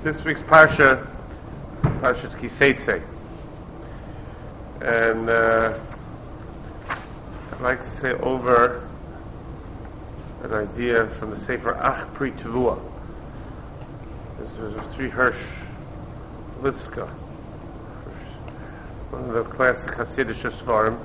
This week's Parsha's Kiseitse. And I'd like to say over an idea from the Sefer Ach Pri Tavua. This is Tzvi Hirsch Litzka, one of the classic Hasidic Sfarim.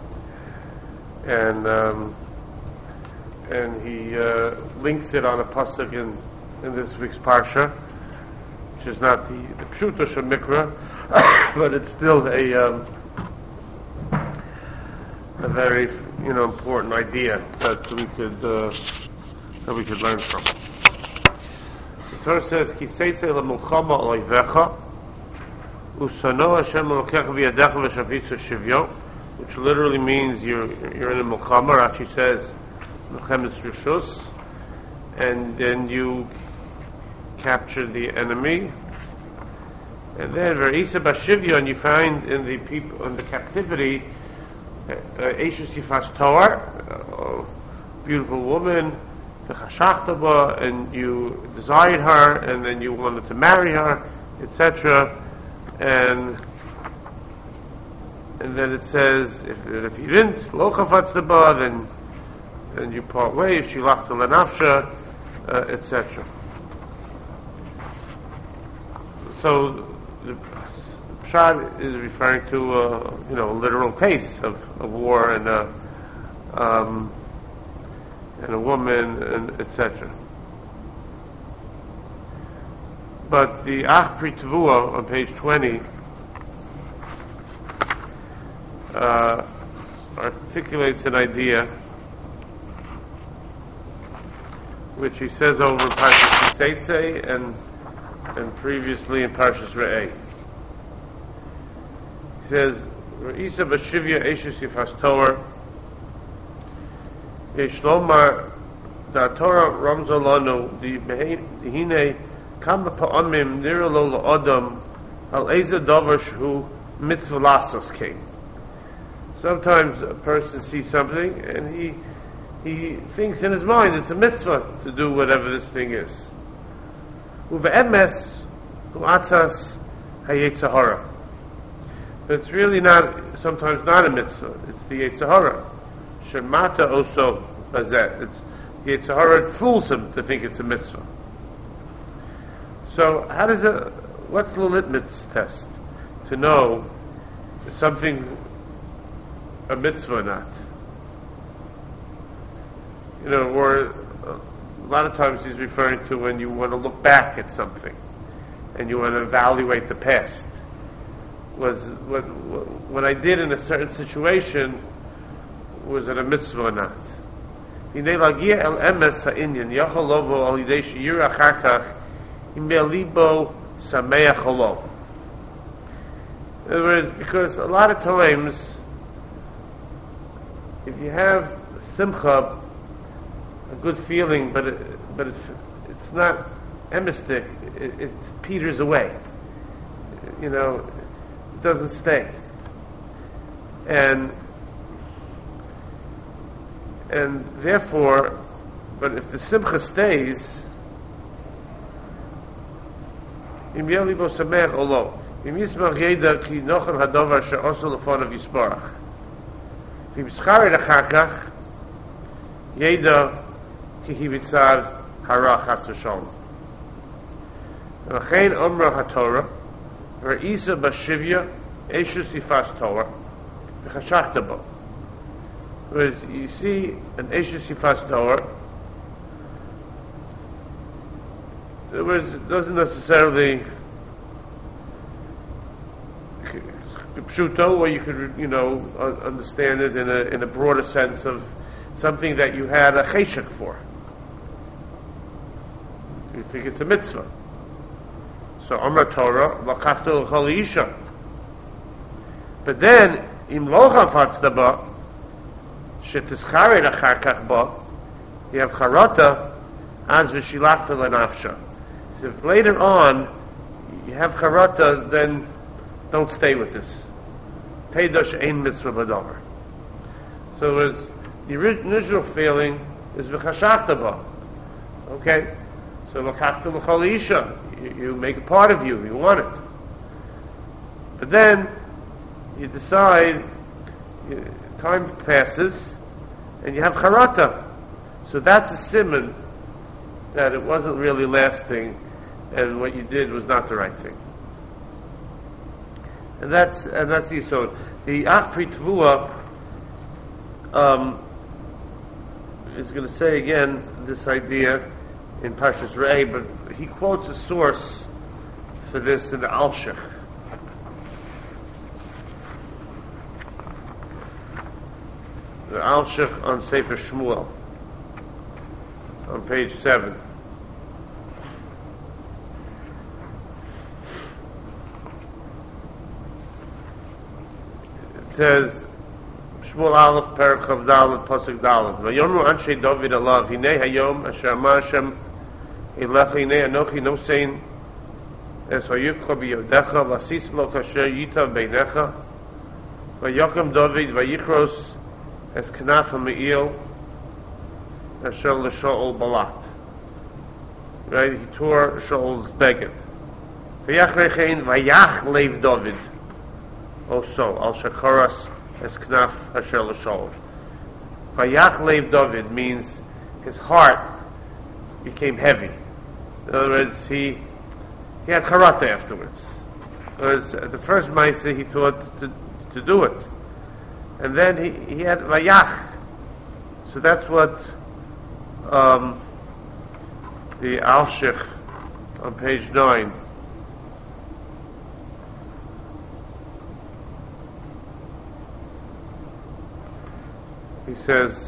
And he links it on a pasuk in this week's Parsha, which is not the Pshuto Shel Mikra, but it's still a very important idea that we could learn from. The Torah says, "Ki seitze lemulchama oivecha, usano Hashem elokecha v'yadecha v'shavitzu shivyo," which literally means you're in a mulchama. Rashi says, "Melchemes rishus," and then you capture the enemy, and then Ve'isa b'shivyon, you find in the people in the captivity Eishes Yifas Toar, beautiful woman, and you desired her, and then you wanted to marry her, etc. And then it says, if you didn't, lo chafatzta, then you part ways. Shilachta lenafsha, etc. So the Pshat is referring to a literal case of war and a woman, and etc. But the Ach Pri Tavua on page 20 articulates an idea which he says over in Parshas Kiseitse and previously in Parshas Re'eh. He says, "Re'isa b'shivya eishes yifas Torah, yesh lomar da Torah ramza lanu dihine kama pa'amim nira lo la'adam al eza davar shehu mitzvah lasos came." Sometimes a person sees something and he thinks in his mind it's a mitzvah to do whatever this thing is. Uve'emes hu'atzas hayetzer hara. But it's really sometimes not a mitzvah. It's the Yetzer Hara. Shemata also bazet. It's the Yetzer Hara fools him to think it's a mitzvah. So what's the litmus test to know is something a mitzvah or not? Or a lot of times he's referring to when you want to look back at something and you want to evaluate the past. Was what I did in a certain situation, was it a mitzvah or not? In other words, because a lot of times, if you have simcha, a good feeling, but it's not emistic, it peters away. It doesn't stay. And therefore, but if the simcha stays, if you Ve'isa b'shivya eishes yifas Torah v'chashachta bo. Whereas you see an eishes yifas Torah, in other words, it doesn't necessarily pshuto, or you could understand it in a broader sense of something that you had a cheshek for. You think it's a mitzvah. So Amar Torah lakachta l'chol isha. But then im lo chafatzta ba shetischared achar kach ba, you have charata az v'shilachta lenafsha. So if later on you have charata, then don't stay with this. Teidash ein mitzvah b'davar. So the original feeling is v'chashachta ba. Okay? So l'kachta l'chol isha, you make it part of you want it. But then you decide, time passes, and you have charata. So that's a siman that it wasn't really lasting, and what you did was not the right thing. And that's the yisod. The Ach Pri Tvua is going to say again this idea in Parshas Re'eh, but he quotes a source for this in the Alshich. The Alshich on Sefer Shmuel, on page 7. It says, Shmuel Aleph, Perek Chav Dalet, Pasuk Dalet. Vayomru Anshe David Alav, Hinei Hayom, Asher Amar Hashem, Elecha Hinei Anochi Nosein, Es Hayivcha B'Yodecha, Lasis Lo Kasher Yitav Beinecha, Vayokam David, Vayichros, Es Knaf HaMe'il, Asher L'Shaol Balat. Right, he tore Shaol's beged. Vayach Rechein, Vayach Leiv David. Also, Al Shacharas, Es Knaf Asher L'Shaol. Vayach Leiv David means his heart became heavy. In other words, he had charata afterwards. In other words, the first Maaseh he thought to do it. And then he had Vayach. So that's what the Alshich on page 9. He says,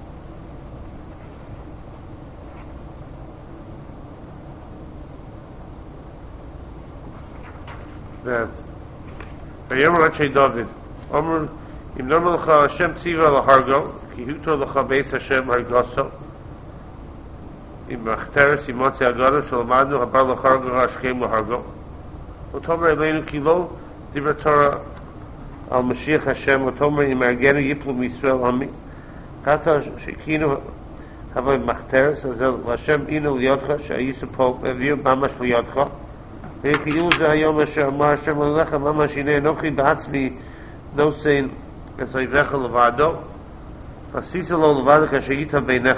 that Vayomer Anshe David, Omer Im Nomer Lecha Hashem Tziva Lahargo, Ki Huto Lecha Beis Hashem Hargoso, Im Machteres Im Motzi Agado Shalomadu Habar Lachargo Hashkem Lahargo, Otomer Eleinu Kilo Divra Torah Al Mashiach Hashem, Otomer Im Argenu Yiplu Yisrael Hami, Kata Shekinu Havay Machteres Azel Hashem Inu Liyotcha Shayisu Po Evir Bamash Liyotcha. ויחיו זה היום אשר אמר השם אליך למה שהנה אנוכי בעצמי נוסן אסייבך לבדו עשית לו לבדך שהיית ביניך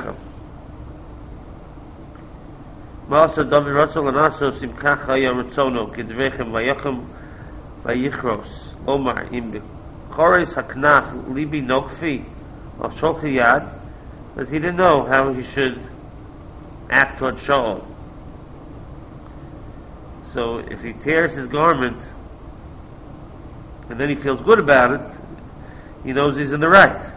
מה עשה דוד רצה לנעשו שמחה חיה רצונו כדבריכם ויחם ויכרוס אומר אם בקורס הכנף ליבי נוקפי או שולחי יד because he didn't know how he should act toward Shaul. So if he tears his garment and then he feels good about it, he knows he's in the right.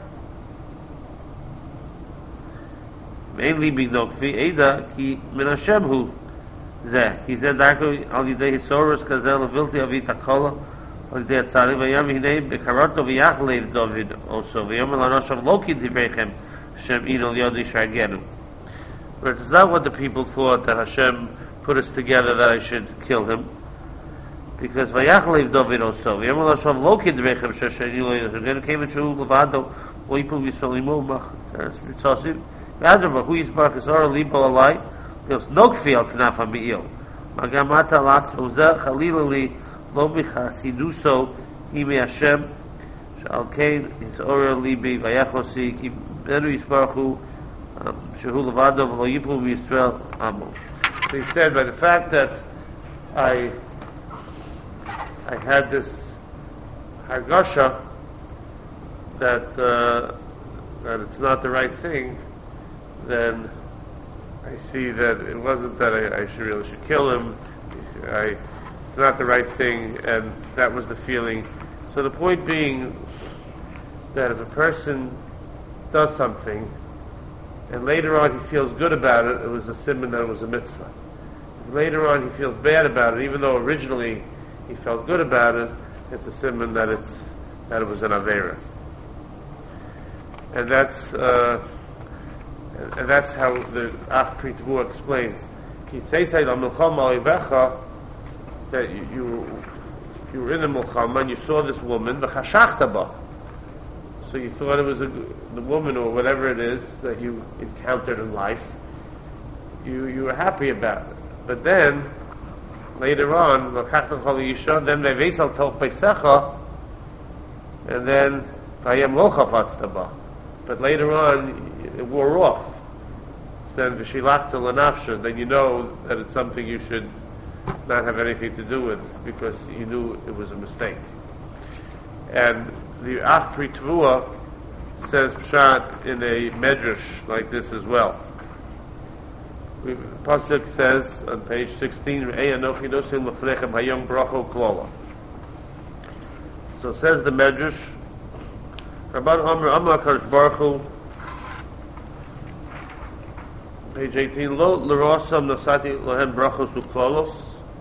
Mainly binokfi eda ki min Hashem hu zeh. He said darko al yidei hisoros kazel avilti avit hakola al yidei atzari vayam hinei bekaroto v'yach leiv David also v'yom l'anashav loki divrechem Hashem inol yodi shargenu. But it's not what the people thought that Hashem put us together that I should kill him, because Vayachlev David also. V'yamol Hashem lo kidrechem shesheni lo yidrechem. Then came into Levado oipu v'solimu mach ritzasim. V'adrava hu yisbarach yisara libo alai. There's no kfi al knaf ha'mi'il. Magamata latz uzeh chalilali lo michasiduso imi Hashem shal kein yisora libi vayachosi ki beru yisbarach hu shehu Levado v'lo yipu v'Yisrael amo. So he said, by the fact that I had this hargasha that it's not the right thing, then I see that it wasn't that I really should kill him. It's not the right thing, and that was the feeling. So the point being that if a person does something and later on he feels good about it, it was a siman that it was a mitzvah. If later on he feels bad about it, even though originally he felt good about it, it's a siman that it was an avera. And that's how the Ach Pri Tvua explains. Ki seisai la milchama oivecha, that you were in the milchama and you saw this woman, v'chashachta ba. So you thought it was the woman or whatever it is that you encountered in life, you were happy about it. But then, later on, then Vevesal told Pesecha, and then Vayem Locha Fatztaba. But later on, it wore off. So then V'shilachta L'nafsha, then you know that it's something you should not have anything to do with, because you knew it was a mistake. And the Achri Tvua says Pshat in a medrash like this as well. The Pasuk says on page 16, so says the medrash, Rabban Amr Amar Kadosh Baruch Hu, page 18, Lo l'rosam nosati lohem brachos uklolos,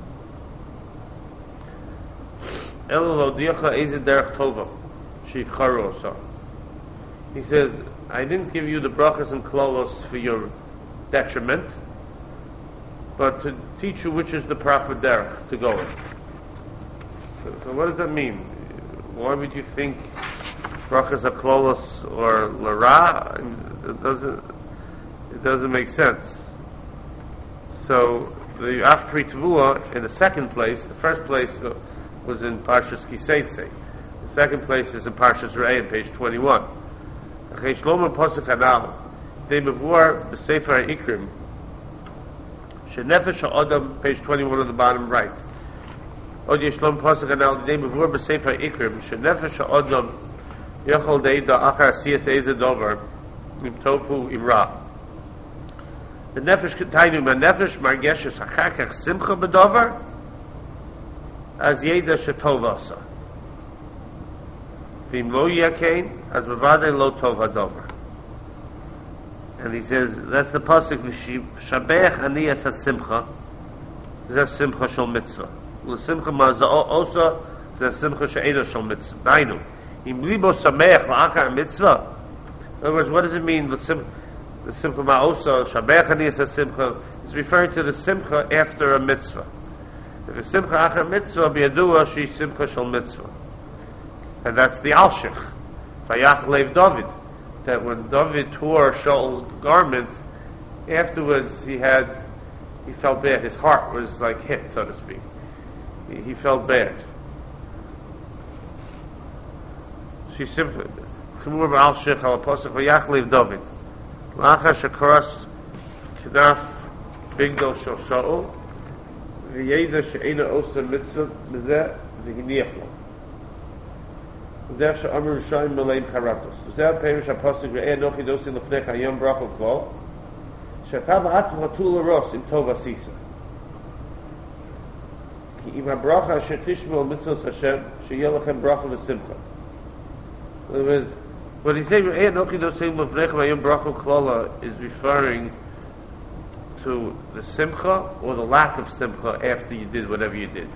Elo lo diacha eze derech tova, sheivcharu osar. He says, I didn't give you the brachos and klolos for your detriment, but to teach you which is the proper derech to go in. So what does that mean? Why would you think brachos are klolos or lara? It doesn't make sense. So the Achri Tvua in the second place, the first place was in Parshas Kiseitze. The second place is in Parshas Re'eh on page 21. Shlomo Pasuk Hanal, they mevur b'Sefer Ikrim, sheNefesh ha'Adam, page 21 on the bottom right. Od Shlomo Pasuk Hanal, they mevur b'Sefer Ikrim, sheNefesh ha'Adam yachol deida achar siyas eze dover im tofu imra. The nefesh k'taynu ma nefesh margeshes hachakach simcha b'dover as yeda shetov asa. V'im lo yakein as bevadei lo tov hadover. And he says that's the pasuk v'shabech aniyas hasimcha zeh simcha shel mitzvah l'simcha ma'za osa zeh simcha she'eda shel mitzvah. Dainu im libo samech la'akar mitzvah. In other words, what does it mean the simcha ma'osa shabech aniyas hasimcha is referring to the simcha after a mitzvah. If a simcha achar mitzvah biyadua she simcha shel mitzvah. And that's the Alshich, Vayach Lev David, that when David tore Shaul's garment, afterwards he felt bad. His heart was like hit, so to speak. He felt bad. She simply, Chumur B'Alshich Al Apostle Vayach Lev David, La'achar Shakaras Knaf Bigdol Shel Shaul, V'yeda She'ena Osa Mitzvah B'zeh V'hiniach Lo. Zeh she'amar Rishayim Meleim Karatos. Zeh Perish HaPasuk Re'eh Nochi Dosi L'fnecha Yom Brachot Kol She'ata B'atzma Hatul L'ros Im Tov Asisa Ki Im HaBracha Asher Tishmol Mitzvos Hashem She'yeh Lachem Bracha V'Simcha. In other words, when he says Re'eh Nochi Dosi L'fnecha Yom Brachot Kol is referring to the Simcha or the lack of Simcha after you did whatever you did.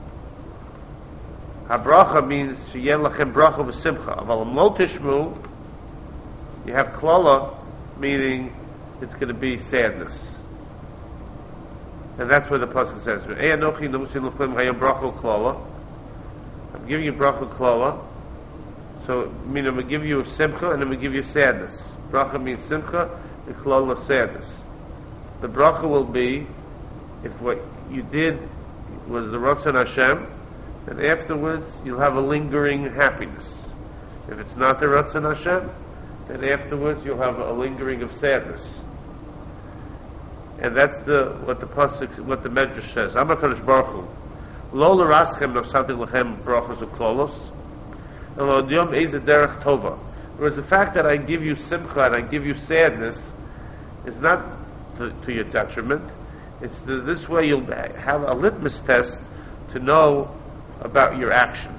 Habracha means sheyen lachem bracha v'simcha. Aval lo tishmu, you have klala, meaning it's going to be sadness, and that's where the pasuk says, "E'anochi nomusin l'flim hayam bracha klala." I'm giving you bracha klala, so meaning I'm going to give you simcha and I'm going to give you sadness. Bracha means simcha, and klala sadness. The bracha will be if what you did was the Ratzon Hashem, and afterwards you'll have a lingering happiness. If it's not the Ratzon Hashem, then afterwards you'll have a lingering of sadness. And that's what the pasuk, what the Medrash says. Amar Kadosh Baruch Hu, Lo l'raschem nosati lachem brachos uklolos, and lo yom eze derech tova. Whereas the fact that I give you simcha and I give you sadness is not to your detriment. It's this way you'll have a litmus test to know about your actions.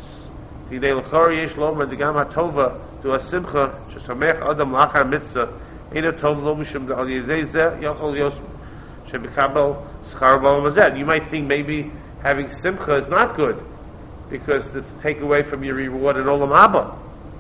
You might think maybe having simcha is not good because it's take away from your reward in Olam Haba.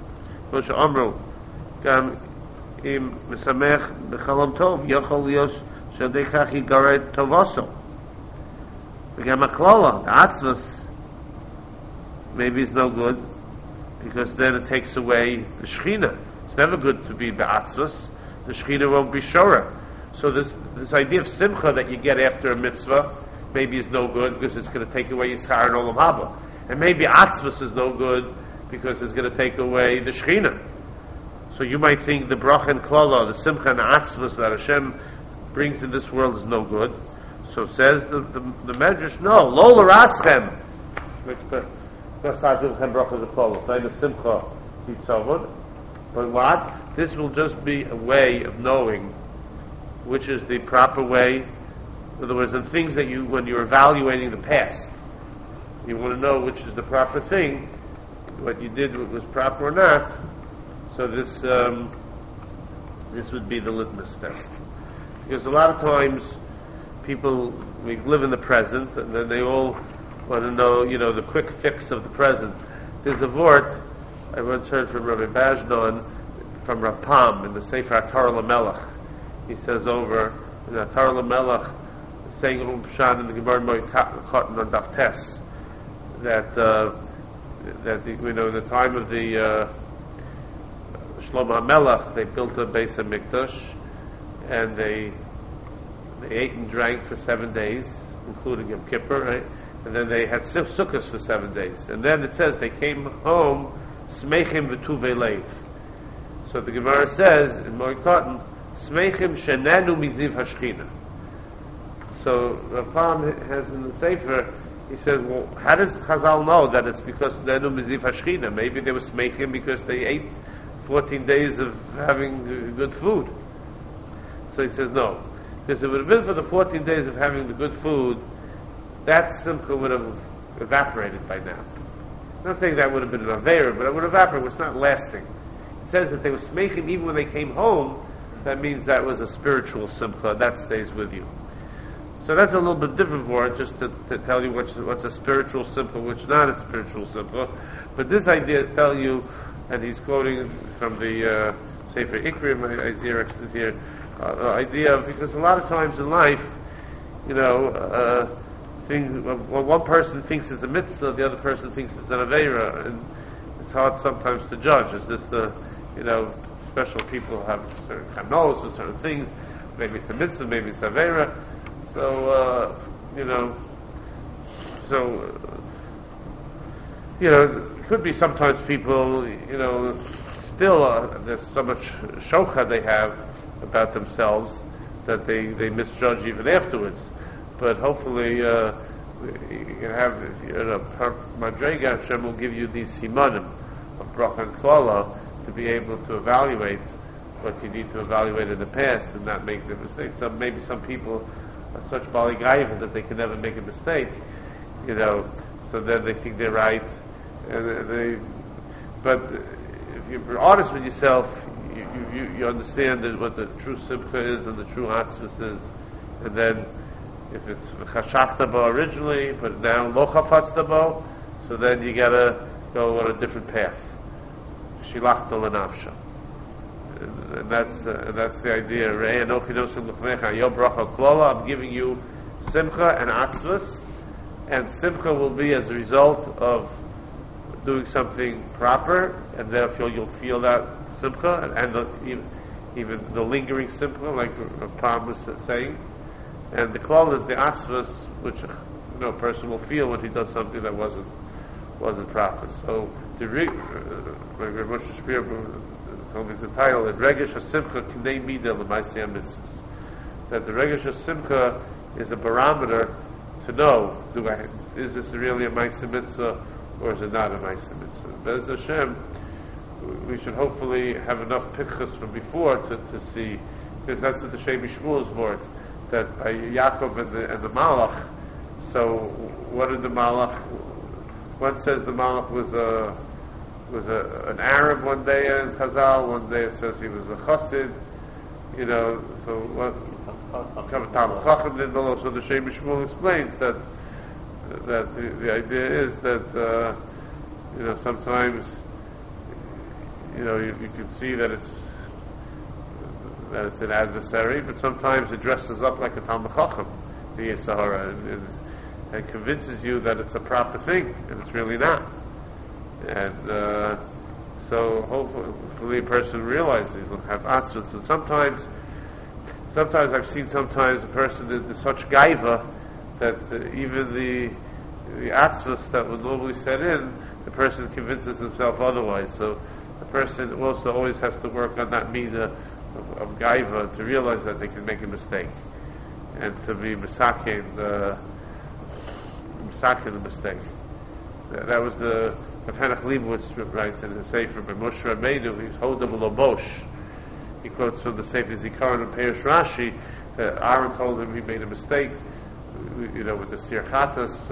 Maybe it's no good because then it takes away the Shechina. It's never good to be be'atzvus. The Shechina won't be shora. So this this idea of simcha that you get after a mitzvah maybe is no good because it's going to take away Yisachar and Olam Haba. And maybe atzvus is no good because it's going to take away the Shekhinah. So you might think the bracha and klala, the simcha and atzvus that Hashem brings in this world is no good. So says the Medrash, no, lo l'raschem. But what? This will just be a way of knowing which is the proper way. In other words, in things that when you're evaluating the past, you want to know which is the proper thing, what you did was proper or not. So this would be the litmus test. Because a lot of times people, we live in the present, and then they all want to know, the quick fix of the present. There's a vort I once heard from Rabbi Bajnon, from Rav Pam, in the Sefer Atar LaMelech. He says over in Atar LaMelech, saying Pshan in the Gemara Moed Katan on Daf Tes, that in the time of the Shlomo HaMelech, they built a Beis HaMikdash, and they ate and drank for 7 days, including Yom Kippur, right? And then they had Sukkos for 7 days. And then it says they came home, Smeichim v'tuvei leiv. So the Gemara says, in Moed Katan, Smeichim shenenu miziv hashchina. So Rav Pam has in the Sefer, he says, well, how does Chazal know that it's because nenu miziv hashchina? Maybe they were smeichim because they ate 14 days of having good food. So he says, no. Because it would have been for the 14 days of having the good food, that simcha would have evaporated by now. I'm not saying that would have been an aveira, but it would evaporate. It's not lasting. It says that they were smeichim even when they came home. That means that was a spiritual simcha. That stays with you. So that's a little bit different for it, just to tell you what's a spiritual simcha, which not a spiritual simcha. But this idea is telling you, and he's quoting from the Sefer Ikrim, I xeroxed it here, idea of, because a lot of times in life, one person thinks it's a mitzvah, the other person thinks it's an aveira, and it's hard sometimes to judge. Is this special people have certain kanos and certain things, maybe it's a mitzvah, maybe it's aveira. So, it could be sometimes people, still there's so much shokha they have about themselves that they misjudge even afterwards. But hopefully, you can have, Madrega Hashem will give you these simanim of bracha and klala to be able to evaluate what you need to evaluate in the past and not make the mistakes. Maybe some people are such bali gaiva that they can never make a mistake, so then they think they're right, but if you're honest with yourself, you understand that what the true simcha is and the true atzvus is, and then if it's chashachta bo originally, but now lo chafatzta bo, so then you gotta go on a different path. Shilachta lenafsha. And that's the idea. I'm giving you simcha and atzvus, and simcha will be as a result of doing something proper, and therefore you'll feel that simcha, and even the lingering simcha, like Pam was saying. And the klal is the atzvus, which a person will feel when he does something that wasn't proper. So the Moshe Shapiro told me the title, that Regesh HaSimcha K'nei Midah L'Maaseh HaMitzvos. That the Regesh HaSimcha is a barometer to know, is this really a Maaseh Mitzvah or is it not a Maaseh Mitzvah? Be'ez Hashem, we should hopefully have enough pikchas from before to see, because that's what the Shem Shmuel's word, that by Yaakov and the Malach. So what did the Malach? One says the Malach was an Arab one day in Chazal, one day it says he was a Chassid, so what Tam Chacham didn't know. So the Shem Shmuel explains that the idea is that sometimes you can see that it's an adversary, but sometimes it dresses up like a Talmud Chacham, the Yisahara, and convinces you that it's a proper thing, and it's really not. And so hopefully a person realizes he'll have atzvus. And sometimes sometimes I've seen a person is such gaiva that even the atzvus that would normally set in, the person convinces himself otherwise. So the person also always has to work on that midah of gaiva to realize that they can make a mistake and to be misakin the mistake. That was the Henoch Leibowitz writes in his Sefer by Moshe Rabbeinu. He's Hodam Lobosh. He quotes from the Sefer Zikaron and Perish Rashi that Aaron told him he made a mistake, with the Sir Chatas,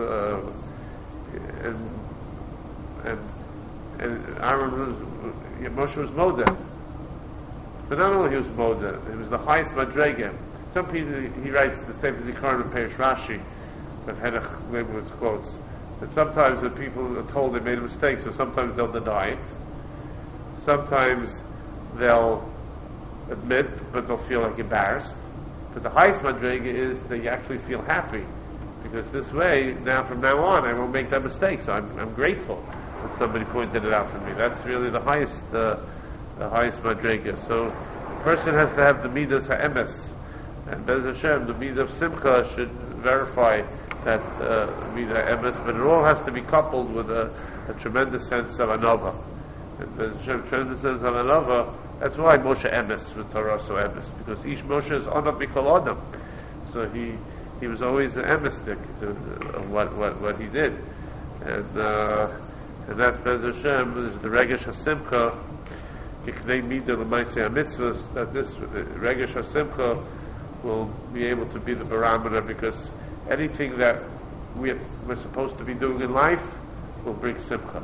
and Aaron Moshe was Moda. But not only he was Moda, he was the highest Madregem. Some people, he writes the Sefer Zikaron and Perish Rashi that Henoch Leibowitz quotes, that sometimes the people are told they made a mistake, so sometimes they'll deny it. Sometimes they'll admit, but they'll feel like embarrassed. But the highest madrega is that you actually feel happy, because this way, from now on, I won't make that mistake. So I'm grateful that somebody pointed it out for me. That's really the highest madrega. So the person has to have the midas ha'emes, and Bez Hashem, the midah of simcha should verify that midah ha'emes, but it all has to be coupled with a tremendous sense of anova. And the tremendous sense of anova. That's why Moshe emes with Torah so emes, because each Moshe is anav mikol adam. So he was always an emestik of what he did, and that's Bez Hashem is the regesh hasimcha kiknei midah l'maaseh hamitzvos, that this regesh hasimcha will be able to be the barometer, because anything that we're supposed to be doing in life will bring simcha.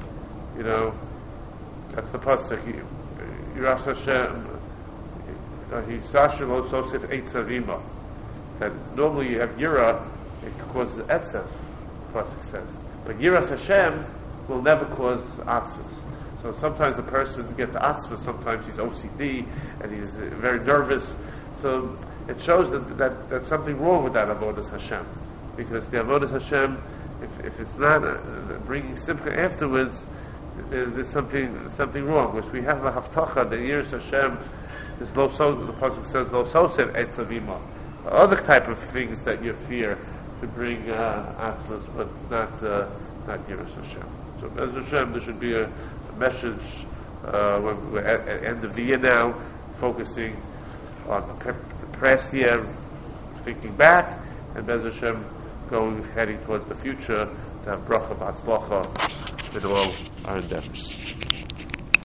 That's the pasuk. Yiras Hashem, Hisashim Ososif Eitzavima. That normally you have Yira, it causes Etzav, the pasuk says. But Yiras Hashem will never cause Atzvus. So sometimes a person gets Atzvus, sometimes he's OCD, and he's very nervous. So it shows that that's something wrong with that Avodas Hashem. Because the Avodas Hashem, if it's not bringing Simcha afterwards, there's something wrong. Because we have a haftacha, the Yiras Hashem is the pasuk says lo soser etzavima. Other type of things that you fear to bring atzvus, but not Yiras Hashem. So Bez Hashem, there should be a message when we're at the end of the year now, focusing on the past year, thinking back, and Bez Hashem heading towards the future to have bracha v'atzlacha with all our endeavors.